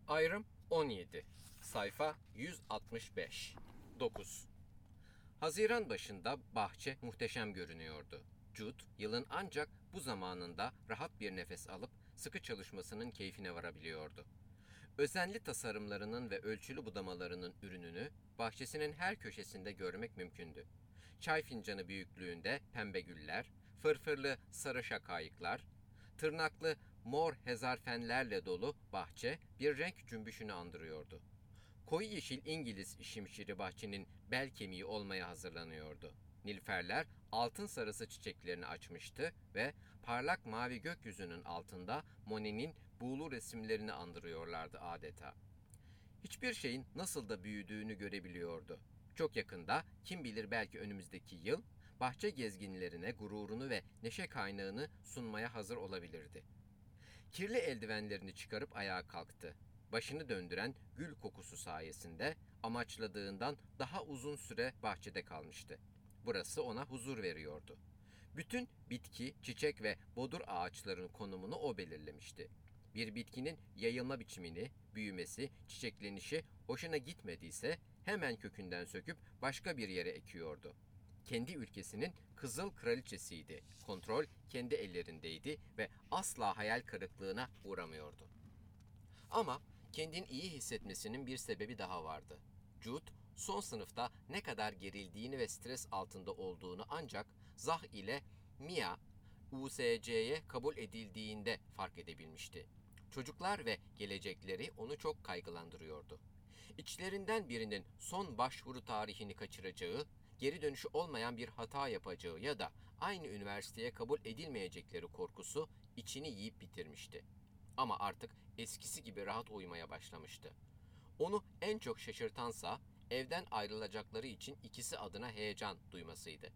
Ayrım 17. Sayfa 165. 9. Haziran başında bahçe muhteşem görünüyordu. Jude, yılın ancak bu zamanında rahat bir nefes alıp sıkı çalışmasının keyfine varabiliyordu. Özenli tasarımlarının ve ölçülü budamalarının ürününü bahçesinin her köşesinde görmek mümkündü. Çay fincanı büyüklüğünde pembe güller, fırfırlı sarı şakayıklar, tırnaklı mor hezarfenlerle dolu bahçe bir renk cümbüşünü andırıyordu. Koyu yeşil İngiliz şimşiri bahçenin bel kemiği olmaya hazırlanıyordu. Nilüferler altın sarısı çiçeklerini açmıştı ve parlak mavi gökyüzünün altında Monet'in buğulu resimlerini andırıyorlardı adeta. Hiçbir şeyin nasıl da büyüdüğünü görebiliyordu. Çok yakında, kim bilir belki önümüzdeki yıl, bahçe gezginlerine gururunu ve neşe kaynağını sunmaya hazır olabilirdi. Kirli eldivenlerini çıkarıp ayağa kalktı. Başını döndüren gül kokusu sayesinde amaçladığından daha uzun süre bahçede kalmıştı. Burası ona huzur veriyordu. Bütün bitki, çiçek ve bodur ağaçların konumunu o belirlemişti. Bir bitkinin yayılma biçimini, büyümesi, çiçeklenişi hoşuna gitmediyse hemen kökünden söküp başka bir yere ekiyordu. Kendi ülkesinin kızıl kraliçesiydi. Kontrol kendi ellerindeydi ve asla hayal kırıklığına uğramıyordu. Ama kendini iyi hissetmesinin bir sebebi daha vardı. Jude, son sınıfta ne kadar gerildiğini ve stres altında olduğunu ancak Zah ile Mia, USC'ye kabul edildiğinde fark edebilmişti. Çocuklar ve gelecekleri onu çok kaygılandırıyordu. İçlerinden birinin son başvuru tarihini kaçıracağı, geri dönüşü olmayan bir hata yapacağı ya da aynı üniversiteye kabul edilmeyecekleri korkusu içini yiyip bitirmişti. Ama artık eskisi gibi rahat uyumaya başlamıştı. Onu en çok şaşırtansa evden ayrılacakları için ikisi adına heyecan duymasıydı.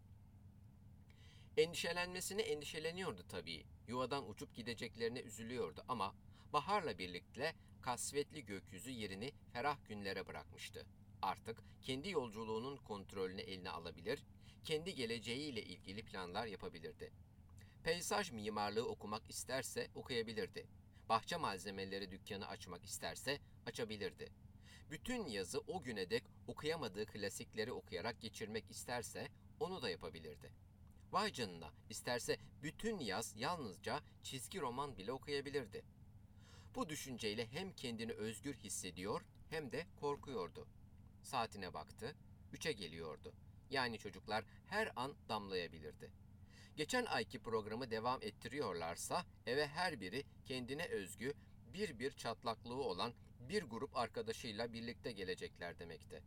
Endişeleniyordu tabii. Yuvadan uçup gideceklerine üzülüyordu ama baharla birlikte kasvetli gökyüzü yerini ferah günlere bırakmıştı. Artık kendi yolculuğunun kontrolünü eline alabilir, kendi geleceğiyle ilgili planlar yapabilirdi. Peyzaj mimarlığı okumak isterse okuyabilirdi. Bahçe malzemeleri dükkanı açmak isterse açabilirdi. Bütün yazı o güne dek okuyamadığı klasikleri okuyarak geçirmek isterse onu da yapabilirdi. Vay canına, isterse bütün yaz yalnızca çizgi roman bile okuyabilirdi. Bu düşünceyle hem kendini özgür hissediyor hem de korkuyordu. Saatine baktı, 3'e geliyordu. Yani çocuklar her an damlayabilirdi. Geçen ayki programı devam ettiriyorlarsa eve her biri kendine özgü bir çatlaklığı olan bir grup arkadaşıyla birlikte gelecekler demekti.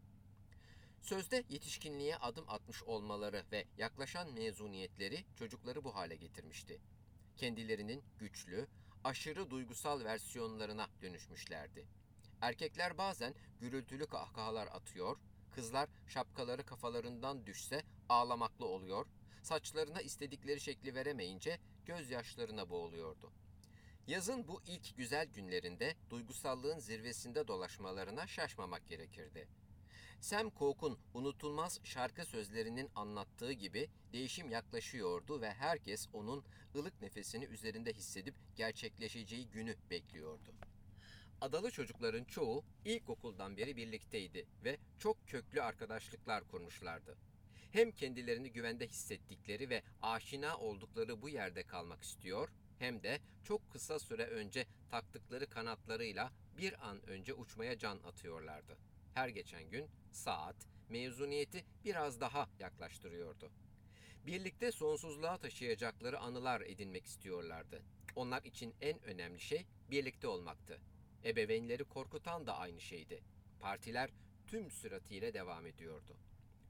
Sözde yetişkinliğe adım atmış olmaları ve yaklaşan mezuniyetleri çocukları bu hale getirmişti. Kendilerinin güçlü, aşırı duygusal versiyonlarına dönüşmüşlerdi. Erkekler bazen gürültülü kahkahalar atıyor, kızlar şapkaları kafalarından düşse ağlamaklı oluyor, saçlarına istedikleri şekli veremeyince gözyaşlarına boğuluyordu. Yazın bu ilk güzel günlerinde duygusallığın zirvesinde dolaşmalarına şaşmamak gerekirdi. Sam Cooke'un unutulmaz şarkı sözlerinin anlattığı gibi değişim yaklaşıyordu ve herkes onun ılık nefesini üzerinde hissedip gerçekleşeceği günü bekliyordu. Adalı çocukların çoğu ilkokuldan beri birlikteydi ve çok köklü arkadaşlıklar kurmuşlardı. Hem kendilerini güvende hissettikleri ve aşina oldukları bu yerde kalmak istiyor, hem de çok kısa süre önce taktıkları kanatlarıyla bir an önce uçmaya can atıyorlardı. Her geçen gün saat mezuniyeti biraz daha yaklaştırıyordu. Birlikte sonsuzluğa taşıyacakları anılar edinmek istiyorlardı. Onlar için en önemli şey birlikte olmaktı. Ebeveynleri korkutan da aynı şeydi. Partiler tüm süratiyle devam ediyordu.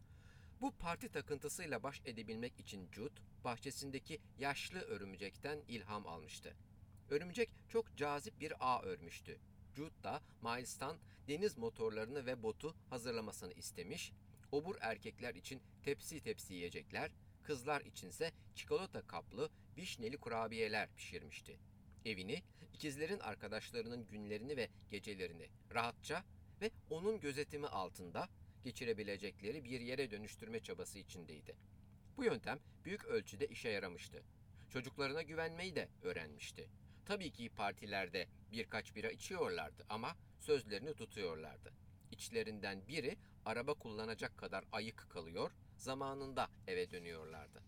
Bu parti takıntısıyla baş edebilmek için Jude, bahçesindeki yaşlı örümcekten ilham almıştı. Örümcek çok cazip bir ağ örmüştü. Jude da Miles'tan deniz motorlarını ve botu hazırlamasını istemiş, obur erkekler için tepsi tepsi yiyecekler, kızlar içinse çikolata kaplı vişneli kurabiyeler pişirmişti. Evini, ikizlerin arkadaşlarının günlerini ve gecelerini rahatça ve onun gözetimi altında geçirebilecekleri bir yere dönüştürme çabası içindeydi. Bu yöntem büyük ölçüde işe yaramıştı. Çocuklarına güvenmeyi de öğrenmişti. Tabii ki partilerde birkaç bira içiyorlardı ama sözlerini tutuyorlardı. İçlerinden biri araba kullanacak kadar ayık kalıyor, zamanında eve dönüyorlardı.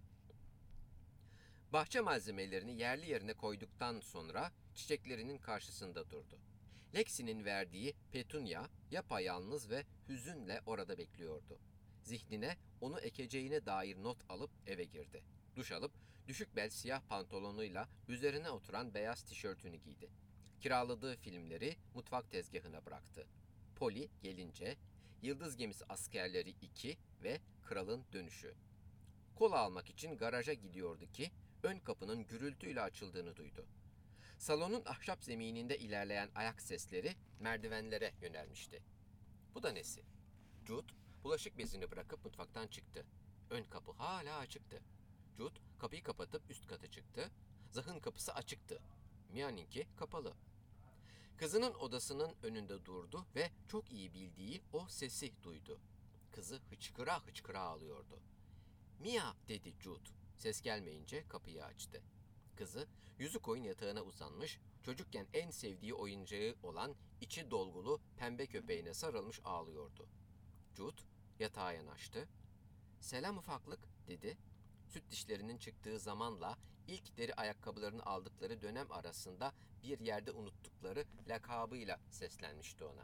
Bahçe malzemelerini yerli yerine koyduktan sonra çiçeklerinin karşısında durdu. Lexi'nin verdiği Petunia yapayalnız ve hüzünle orada bekliyordu. Zihnine onu ekeceğine dair not alıp eve girdi. Duş alıp düşük bel siyah pantolonuyla üzerine oturan beyaz tişörtünü giydi. Kiraladığı filmleri mutfak tezgahına bıraktı. Polly gelince Yıldız Gemisi Askerleri 2 ve Kralın Dönüşü. Kola almak için garaja gidiyordu ki ön kapının gürültüyle açıldığını duydu. Salonun ahşap zemininde ilerleyen ayak sesleri merdivenlere yönelmişti. Bu da nesi? Jude bulaşık bezini bırakıp mutfaktan çıktı. Ön kapı hala açıktı. Jude kapıyı kapatıp üst kata çıktı. Zah'ın kapısı açıktı. Mia'ninki kapalı. Kızının odasının önünde durdu ve çok iyi bildiği o sesi duydu. Kızı hıçkıra hıçkıra ağlıyordu. "Mia!" dedi Jude. Ses gelmeyince kapıyı açtı. Kızı yüzü koyun yatağına uzanmış, çocukken en sevdiği oyuncağı olan içi dolgulu pembe köpeğine sarılmış ağlıyordu. Jude yatağa yanaştı. "Selam ufaklık," dedi. Süt dişlerinin çıktığı zamanla ilk deri ayakkabılarını aldıkları dönem arasında bir yerde unuttukları lakabıyla seslenmişti ona.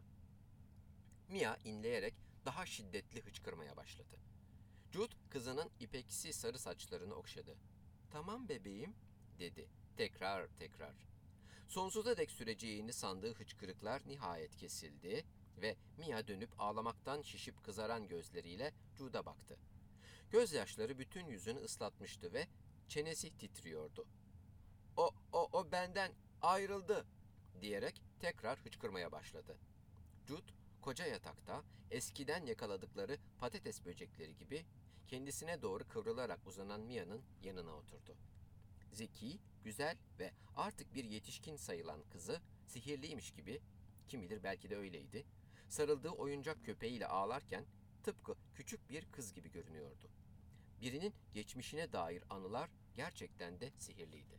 Mia inleyerek daha şiddetli hıçkırmaya başladı. Jude kızının ipeksi sarı saçlarını okşadı. "Tamam bebeğim," dedi tekrar tekrar. Sonsuza dek süreceğini sandığı hıçkırıklar nihayet kesildi ve Mia dönüp ağlamaktan şişip kızaran gözleriyle Jude'a baktı. Gözyaşları bütün yüzünü ıslatmıştı ve çenesi titriyordu. O benden ayrıldı," diyerek tekrar hıçkırmaya başladı. Jude, koca yatakta eskiden yakaladıkları patates böcekleri gibi kendisine doğru kıvrılarak uzanan Mia'nın yanına oturdu. Zeki, güzel ve artık bir yetişkin sayılan kızı sihirliymiş gibi, kim bilir belki de öyleydi, sarıldığı oyuncak köpeğiyle ağlarken tıpkı küçük bir kız gibi görünüyordu. Birinin geçmişine dair anılar gerçekten de sihirliydi.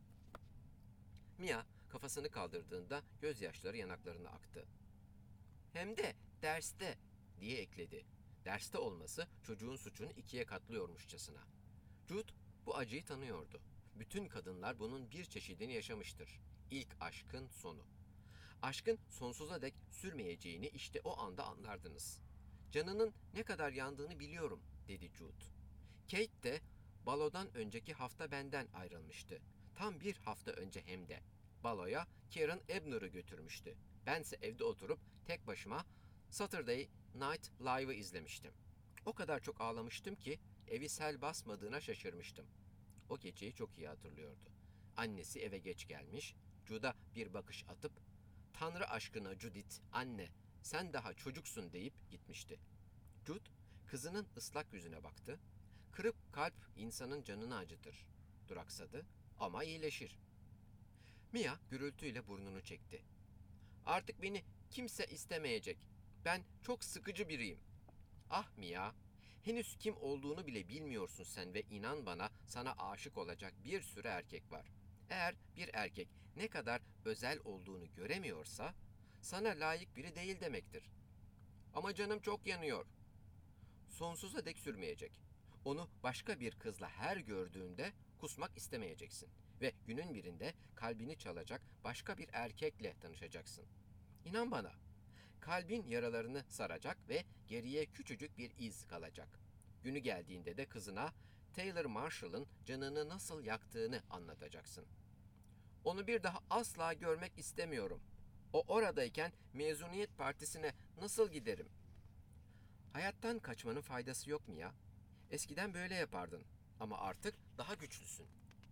Mia kafasını kaldırdığında gözyaşları yanaklarına aktı. "Hem de derste," diye ekledi. Derste olması çocuğun suçunu ikiye katlıyormuşçasına. Jude bu acıyı tanıyordu. Bütün kadınlar bunun bir çeşidini yaşamıştır. İlk aşkın sonu. Aşkın sonsuza dek sürmeyeceğini işte o anda anlardınız. "Canının ne kadar yandığını biliyorum," dedi Jude. Kate de balodan önceki hafta benden ayrılmıştı. Tam bir hafta önce hem de. Baloya Karen Ebner'ı götürmüştü. Bense evde oturup tek başıma Saturday Night Live'ı izlemiştim. O kadar çok ağlamıştım ki evi sel basmadığına şaşırmıştım. O geceyi çok iyi hatırlıyordu. Annesi eve geç gelmiş, Jude'a bir bakış atıp "Tanrı aşkına Judith, anne, sen daha çocuksun," deyip gitmişti. Jude kızının ıslak yüzüne baktı. Kırık kalp insanın canını acıtır. Duraksadı ama iyileşir. Mia gürültüyle burnunu çekti. "Artık beni kimse istemeyecek. Ben çok sıkıcı biriyim." "Ah Mia, henüz kim olduğunu bile bilmiyorsun sen ve inan bana sana aşık olacak bir sürü erkek var. Eğer bir erkek ne kadar özel olduğunu göremiyorsa sana layık biri değil demektir." "Ama canım çok yanıyor." "Sonsuza dek sürmeyecek. Onu başka bir kızla her gördüğünde kusmak istemeyeceksin ve günün birinde kalbini çalacak başka bir erkekle tanışacaksın. İnan bana, kalbin yaralarını saracak ve geriye küçücük bir iz kalacak. Günü geldiğinde de kızına Taylor Marshall'ın canını nasıl yaktığını anlatacaksın. Onu bir daha asla görmek istemiyorum. O oradayken mezuniyet partisine nasıl giderim?" "Hayattan kaçmanın faydası yok mu ya? Eskiden böyle yapardın ama artık daha güçlüsün."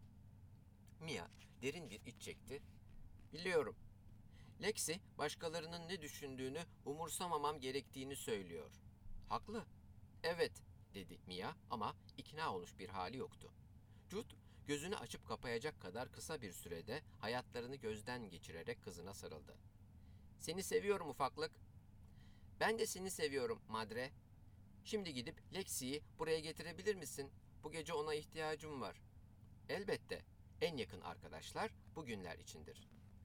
Mia derin bir iç çekti. "Biliyorum. Lexi başkalarının ne düşündüğünü umursamamam gerektiğini söylüyor." "Haklı." "Evet," dedi Mia ama ikna olmuş bir hali yoktu. Jude gözünü açıp kapayacak kadar kısa bir sürede hayatlarını gözden geçirerek kızına sarıldı. "Seni seviyorum ufaklık." "Ben de seni seviyorum Madre. Şimdi gidip Lexi'yi buraya getirebilir misin? Bu gece ona ihtiyacım var." "Elbette. En yakın arkadaşlar bugünler içindir."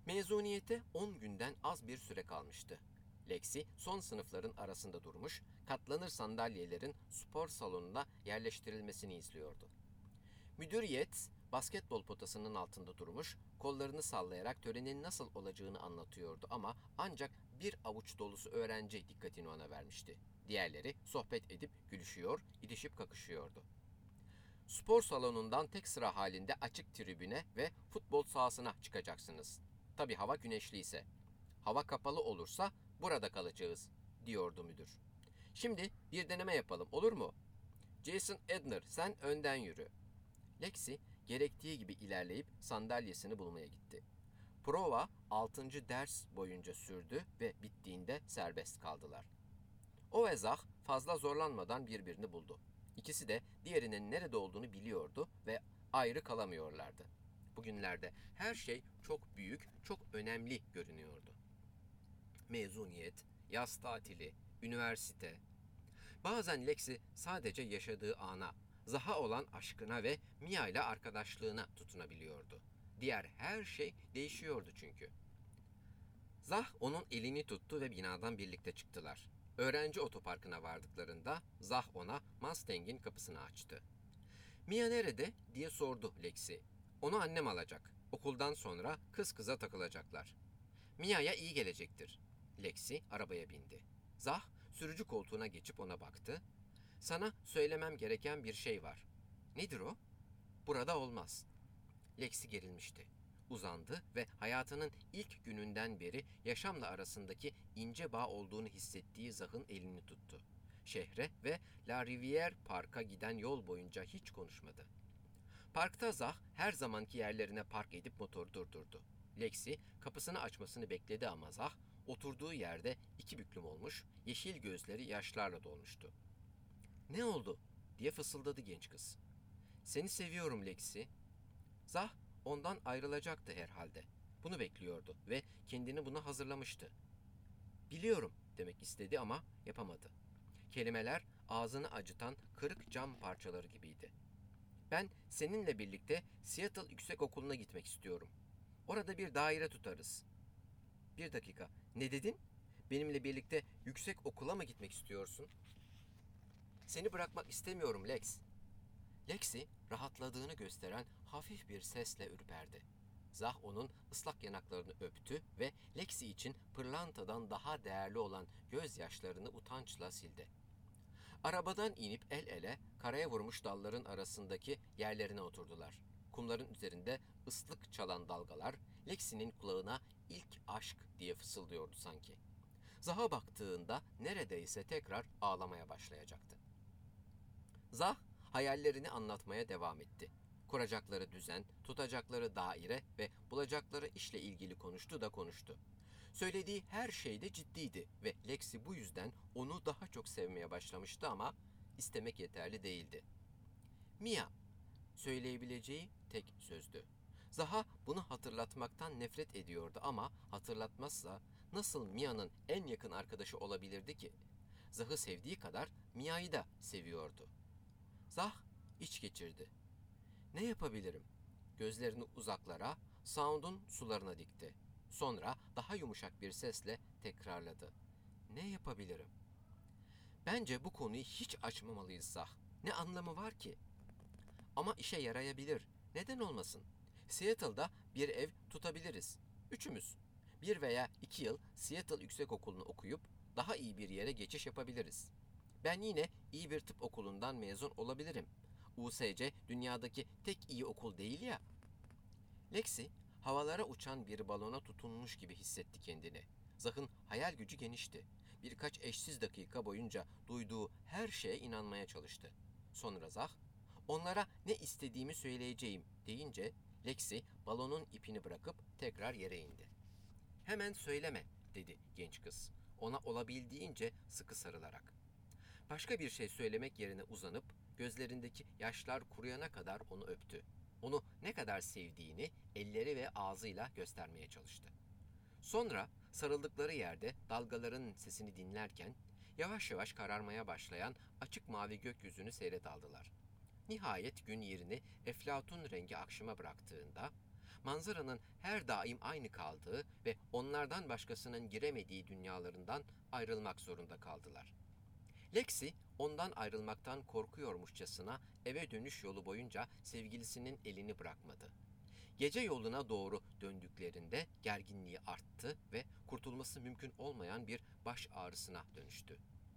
Mezuniyete 10 günden az bir süre kalmıştı. Lexi son sınıfların arasında durmuş, katlanır sandalyelerin spor salonuna yerleştirilmesini izliyordu. Müdür Yates, basketbol potasının altında durmuş, kollarını sallayarak törenin nasıl olacağını anlatıyordu ama ancak bir avuç dolusu öğrenci dikkatini ona vermişti. Diğerleri sohbet edip gülüşüyor, itişip kakışıyordu. Spor salonundan tek sıra halinde açık tribüne ve futbol sahasına çıkacaksınız. Tabii hava güneşliyse. Hava kapalı olursa burada kalacağız, diyordu müdür. Şimdi bir deneme yapalım, olur mu? Jason Edner, sen önden yürü. Lexi gerektiği gibi ilerleyip sandalyesini bulmaya gitti. Prova 6. ders boyunca sürdü ve bittiğinde serbest kaldılar. O ve Zach fazla zorlanmadan birbirini buldu. İkisi de diğerinin nerede olduğunu biliyordu ve ayrı kalamıyorlardı. Bugünlerde her şey çok büyük, çok önemli görünüyordu. Mezuniyet, yaz tatili, üniversite. Bazen Lexi sadece yaşadığı ana, Zach'a olan aşkına ve Mia ile arkadaşlığına tutunabiliyordu. Diğer her şey değişiyordu çünkü. Zach onun elini tuttu ve binadan birlikte çıktılar. Öğrenci otoparkına vardıklarında Zach ona Mustang'in kapısını açtı. Mia nerede diye sordu Lexi. Onu annem alacak. Okuldan sonra kız kıza takılacaklar. Mia'ya iyi gelecektir. Lexi arabaya bindi. Zach sürücü koltuğuna geçip ona baktı. Sana söylemem gereken bir şey var. Nedir o? Burada olmaz. Lexi gerilmişti. Uzandı ve hayatının ilk gününden beri yaşamla arasındaki ince bağ olduğunu hissettiği Zach'ın elini tuttu. Şehre ve La Rivière Park'a giden yol boyunca hiç konuşmadı. Parkta Zach her zamanki yerlerine park edip motoru durdurdu. Lexi kapısını açmasını bekledi ama Zach oturduğu yerde iki büklüm olmuş, yeşil gözleri yaşlarla dolmuştu. "Ne oldu?" diye fısıldadı genç kız. "Seni seviyorum Lexi." Zah ondan ayrılacaktı herhalde. Bunu bekliyordu ve kendini buna hazırlamıştı. "Biliyorum," demek istedi ama yapamadı. Kelimeler ağzını acıtan kırık cam parçaları gibiydi. "Ben seninle birlikte Seattle Yüksekokulu'na gitmek istiyorum. Orada bir daire tutarız." "Bir dakika, ne dedin? Benimle birlikte yüksek okula mı gitmek istiyorsun?" "Seni bırakmak istemiyorum Lex." Lexi rahatladığını gösteren hafif bir sesle ürperdi. Zah onun ıslak yanaklarını öptü ve Lexi için pırlantadan daha değerli olan gözyaşlarını utançla sildi. Arabadan inip el ele karaya vurmuş dalların arasındaki yerlerine oturdular. Kumların üzerinde ıslık çalan dalgalar Lexi'nin kulağına ilk aşk diye fısıldıyordu sanki. Zah'a baktığında neredeyse tekrar ağlamaya başlayacaktı. Zah hayallerini anlatmaya devam etti. Kuracakları düzen, tutacakları daire ve bulacakları işle ilgili konuştu da konuştu. Söylediği her şey de ciddiydi ve Lexi bu yüzden onu daha çok sevmeye başlamıştı ama istemek yeterli değildi. Mia, söyleyebileceği tek sözdü. Zah'a bunu hatırlatmaktan nefret ediyordu ama hatırlatmazsa nasıl Mia'nın en yakın arkadaşı olabilirdi ki? Zah'ı sevdiği kadar Mia'yı da seviyordu. Zah iç geçirdi. "Ne yapabilirim?" Gözlerini uzaklara, Sound'un sularına dikti. Sonra daha yumuşak bir sesle tekrarladı. "Ne yapabilirim?" "Bence bu konuyu hiç açmamalıyız Zah. Ne anlamı var ki?" "Ama işe yarayabilir. Neden olmasın? Seattle'da bir ev tutabiliriz. Üçümüz. 1 veya 2 yıl Seattle Yüksekokulu'nu okuyup daha iyi bir yere geçiş yapabiliriz. Ben yine iyi bir tıp okulundan mezun olabilirim. USC dünyadaki tek iyi okul değil ya." Lexi havalara uçan bir balona tutunmuş gibi hissetti kendini. Zah'ın hayal gücü genişti. Birkaç eşsiz dakika boyunca duyduğu her şeye inanmaya çalıştı. Sonra Zah, "Onlara ne istediğimi söyleyeceğim," deyince Lexi balonun ipini bırakıp tekrar yere indi. "Hemen söyleme," dedi genç kız, ona olabildiğince sıkı sarılarak. Başka bir şey söylemek yerine uzanıp gözlerindeki yaşlar kuruyana kadar onu öptü. Onu ne kadar sevdiğini elleri ve ağzıyla göstermeye çalıştı. Sonra sarıldıkları yerde dalgaların sesini dinlerken yavaş yavaş kararmaya başlayan açık mavi gökyüzünü seyret aldılar. Nihayet gün yerini eflatun rengi akşama bıraktığında manzaranın her daim aynı kaldığı ve onlardan başkasının giremediği dünyalarından ayrılmak zorunda kaldılar. Lexi, ondan ayrılmaktan korkuyormuşçasına eve dönüş yolu boyunca sevgilisinin elini bırakmadı. Gece yoluna doğru döndüklerinde gerginliği arttı ve kurtulması mümkün olmayan bir baş ağrısına dönüştü.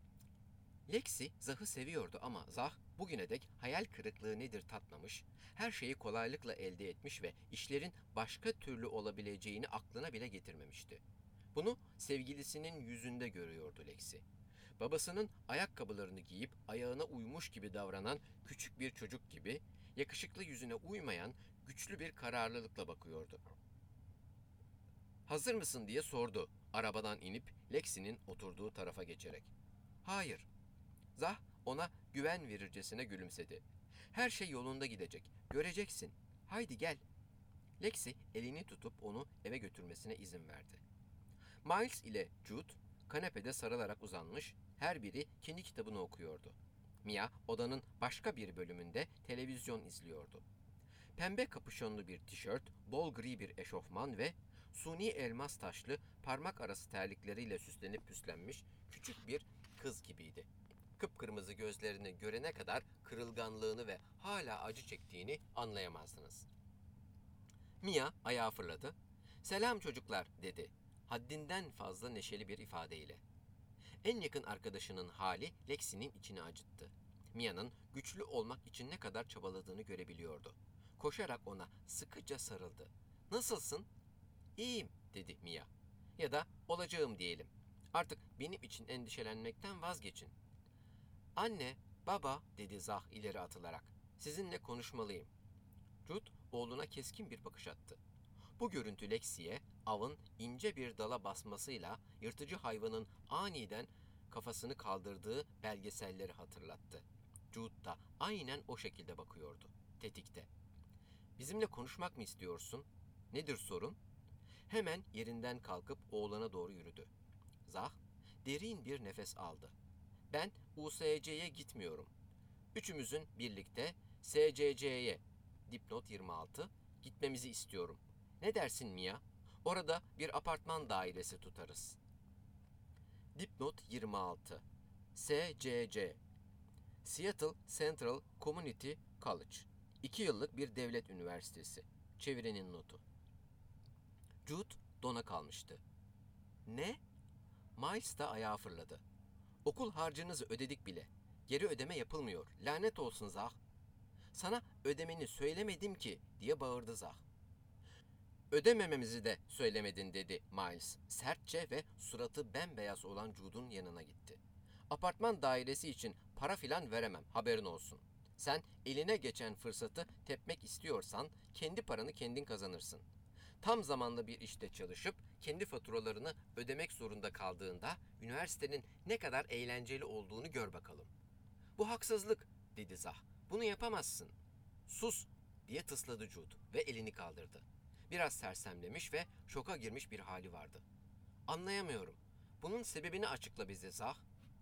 Lexi, Zah'ı seviyordu ama Zah bugüne dek hayal kırıklığı nedir tatmamış, her şeyi kolaylıkla elde etmiş ve işlerin başka türlü olabileceğini aklına bile getirmemişti. Bunu sevgilisinin yüzünde görüyordu Lexi. Babasının ayakkabılarını giyip ayağına uymuş gibi davranan küçük bir çocuk gibi, yakışıklı yüzüne uymayan güçlü bir kararlılıkla bakıyordu. "Hazır mısın?" diye sordu, arabadan inip Lexi'nin oturduğu tarafa geçerek. "Hayır." Zah ona güven verircesine gülümsedi. "Her şey yolunda gidecek. Göreceksin. Haydi gel." Lexi elini tutup onu eve götürmesine izin verdi. Miles ile Jude kanepede sarılarak uzanmış, her biri kendi kitabını okuyordu. Mia odanın başka bir bölümünde televizyon izliyordu. Pembe kapüşonlu bir tişört, bol gri bir eşofman ve suni elmas taşlı parmak arası terlikleriyle süslenip püslenmiş küçük bir kız gibiydi. Kıpkırmızı gözlerini görene kadar kırılganlığını ve hala acı çektiğini anlayamazdınız. Mia ayağa fırladı. "Selam çocuklar," dedi, haddinden fazla neşeli bir ifadeyle. En yakın arkadaşının hali Lexi'nin içini acıttı. Mia'nın güçlü olmak için ne kadar çabaladığını görebiliyordu. Koşarak ona sıkıca sarıldı. "Nasılsın?" "İyiyim," dedi Mia. "Ya da olacağım diyelim. Artık benim için endişelenmekten vazgeçin." "Anne, baba," dedi Zah ileri atılarak. "Sizinle konuşmalıyım." Jude oğluna keskin bir bakış attı. Bu görüntü Lexi'ye avın ince bir dala basmasıyla yırtıcı hayvanın aniden kafasını kaldırdığı belgeselleri hatırlattı. Jude da aynen o şekilde bakıyordu, tetikte. "Bizimle konuşmak mı istiyorsun? Nedir sorun?" Hemen yerinden kalkıp oğlana doğru yürüdü. Zah derin bir nefes aldı. "Ben USC'ye gitmiyorum. Üçümüzün birlikte SCC'ye, dipnot 26, gitmemizi istiyorum. Ne dersin Mia? Orada bir apartman dairesi tutarız." Dipnot 26, SCC, Seattle Central Community College, 2 yıllık bir devlet üniversitesi. Çevirinin notu. Jude dona kalmıştı. "Ne?" Miles da ayağa fırladı. "Okul harcınızı ödedik bile. Geri ödeme yapılmıyor. Lanet olsun Zah." "Sana ödemeni söylemedim ki," diye bağırdı Zah. "Ödemememizi de söylemedin," dedi Miles sertçe ve suratı bembeyaz olan Jude'un yanına gitti. "Apartman dairesi için para filan veremem, haberin olsun. Sen eline geçen fırsatı tepmek istiyorsan kendi paranı kendin kazanırsın. Tam zamanlı bir işte çalışıp kendi faturalarını ödemek zorunda kaldığında üniversitenin ne kadar eğlenceli olduğunu gör bakalım." "Bu haksızlık," dedi Zah. "Bunu yapamazsın." "Sus," diye tısladı Jude ve elini kaldırdı. Biraz sersemlemiş ve şoka girmiş bir hali vardı. "Anlayamıyorum. Bunun sebebini açıkla bize Zah."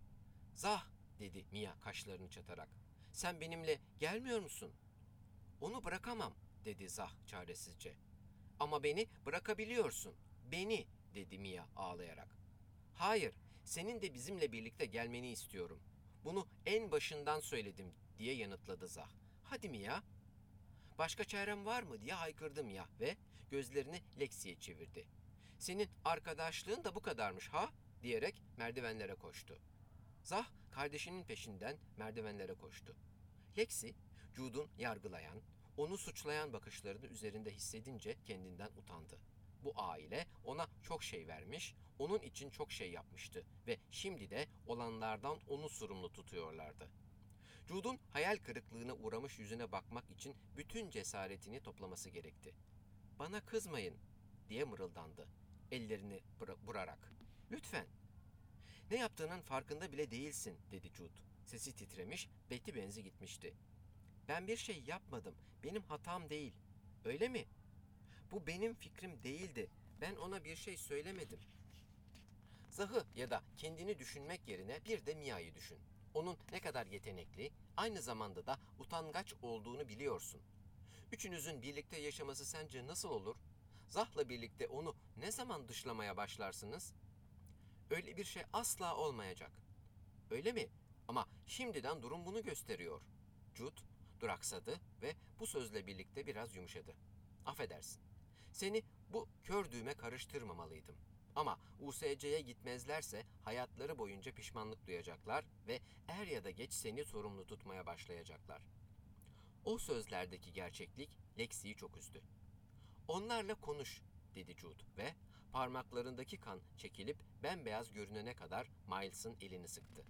"Zah," dedi Mia kaşlarını çatarak. "Sen benimle gelmiyor musun?" "Onu bırakamam," dedi Zah çaresizce. "Ama beni bırakabiliyorsun. Beni," dedi Mia ağlayarak. "Hayır, senin de bizimle birlikte gelmeni istiyorum. Bunu en başından söyledim," diye yanıtladı Zah. "Hadi Mia." "Başka çarem var mı?" diye haykırdı Mia ve gözlerini Lexi'ye çevirdi. "Senin arkadaşlığın da bu kadarmış ha?" diyerek merdivenlere koştu. Zah kardeşinin peşinden merdivenlere koştu. Lexi, Jude'un yargılayan, onu suçlayan bakışlarını üzerinde hissedince kendinden utandı. Bu aile ona çok şey vermiş, onun için çok şey yapmıştı ve şimdi de olanlardan onu sorumlu tutuyorlardı. Jude'un hayal kırıklığına uğramış yüzüne bakmak için bütün cesaretini toplaması gerekti. "Bana kızmayın," diye mırıldandı, ellerini burarak. "Lütfen." "Ne yaptığının farkında bile değilsin," dedi Jude. Sesi titremiş, beti benzi gitmişti. "Ben bir şey yapmadım, benim hatam değil." "Öyle mi?" "Bu benim fikrim değildi, ben ona bir şey söylemedim." Zah'ı ya da kendini düşünmek yerine bir de Mia'yı düşün. Onun ne kadar yetenekli, aynı zamanda da utangaç olduğunu biliyorsun. Üçünüzün birlikte yaşaması sence nasıl olur? Zah'la birlikte onu ne zaman dışlamaya başlarsınız? Öyle bir şey asla olmayacak. Öyle mi? Ama şimdiden durum bunu gösteriyor. Jude duraksadı ve bu sözle birlikte biraz yumuşadı. Affedersin. Seni bu kör düğme karıştırmamalıydım. Ama USC'ye gitmezlerse hayatları boyunca pişmanlık duyacaklar ve er ya da geç seni sorumlu tutmaya başlayacaklar. O sözlerdeki gerçeklik Lexi'yi çok üzdü. Onlarla konuş, dedi Jude ve parmaklarındaki kan çekilip bembeyaz görünene kadar Miles'ın elini sıktı.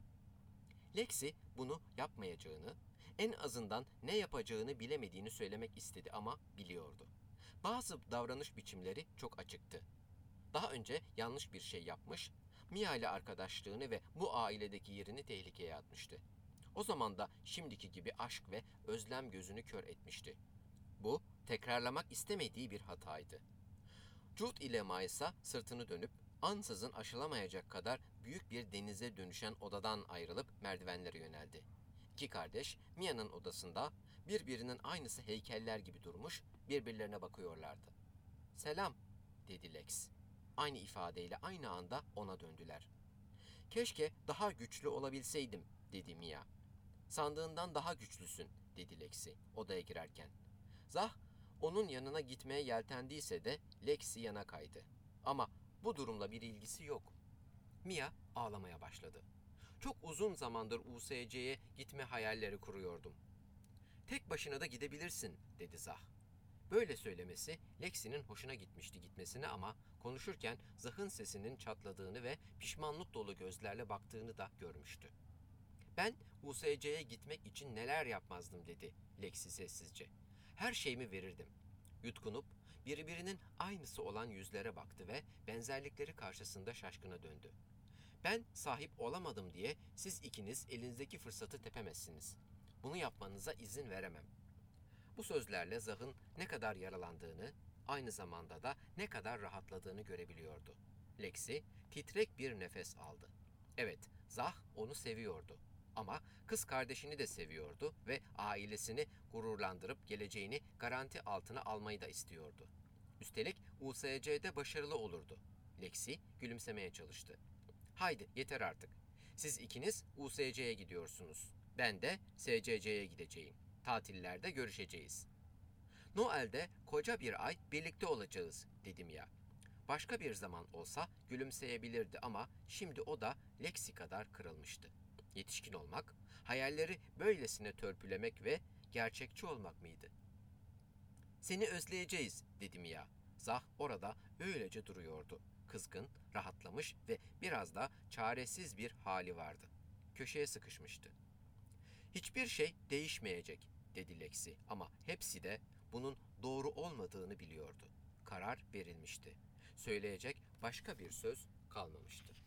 Lexi bunu yapmayacağını, en azından ne yapacağını bilemediğini söylemek istedi ama biliyordu. Bazı davranış biçimleri çok açıktı. Daha önce yanlış bir şey yapmış, Mia ile arkadaşlığını ve bu ailedeki yerini tehlikeye atmıştı. O zaman da şimdiki gibi aşk ve özlem gözünü kör etmişti. Bu, tekrarlamak istemediği bir hataydı. Jude ile Miles'a sırtını dönüp ansızın aşılamayacak kadar büyük bir denize dönüşen odadan ayrılıp merdivenlere yöneldi. İki kardeş Mia'nın odasında birbirinin aynısı heykeller gibi durmuş, birbirlerine bakıyorlardı. "Selam," dedi Lex. Aynı ifadeyle aynı anda ona döndüler. "Keşke daha güçlü olabilseydim," dedi Mia. "Sandığından daha güçlüsün," dedi Lexi odaya girerken. Zah onun yanına gitmeye yeltendiyse de Lexi yana kaydı. Ama bu durumla bir ilgisi yok. Mia ağlamaya başladı. "Çok uzun zamandır USC'ye gitme hayalleri kuruyordum." "Tek başına da gidebilirsin," dedi Zah. Böyle söylemesi Lexi'nin hoşuna gitmişti gitmesine ama konuşurken Zah'ın sesinin çatladığını ve pişmanlık dolu gözlerle baktığını da görmüştü. "Ben USC'ye gitmek için neler yapmazdım," dedi Lexi sessizce. "Her şeyimi verirdim." Yutkunup birbirinin aynısı olan yüzlere baktı ve benzerlikleri karşısında şaşkına döndü. "Ben sahip olamadım diye siz ikiniz elinizdeki fırsatı tepemezsiniz. Bunu yapmanıza izin veremem." Bu sözlerle Zah'ın ne kadar yaralandığını, aynı zamanda da ne kadar rahatladığını görebiliyordu. Lexi titrek bir nefes aldı. Evet, Zah onu seviyordu. Ama kız kardeşini de seviyordu ve ailesini gururlandırıp geleceğini garanti altına almayı da istiyordu. Üstelik USC'de başarılı olurdu. Lexi gülümsemeye çalıştı. "Haydi yeter artık. Siz ikiniz USC'ye gidiyorsunuz. Ben de SCC'ye gideceğim. Tatillerde görüşeceğiz." "Noel'de koca bir ay birlikte olacağız," dedim ya. Başka bir zaman olsa gülümseyebilirdi ama şimdi o da Lexi kadar kırılmıştı. Yetişkin olmak, hayalleri böylesine törpülemek ve gerçekçi olmak mıydı? "Seni özleyeceğiz," dedim ya. Zah orada öylece duruyordu. Kızgın, rahatlamış ve biraz da çaresiz bir hali vardı. Köşeye sıkışmıştı. "Hiçbir şey değişmeyecek," dedi Lexi ama hepsi de bunun doğru olmadığını biliyordu. Karar verilmişti. Söyleyecek başka bir söz kalmamıştı.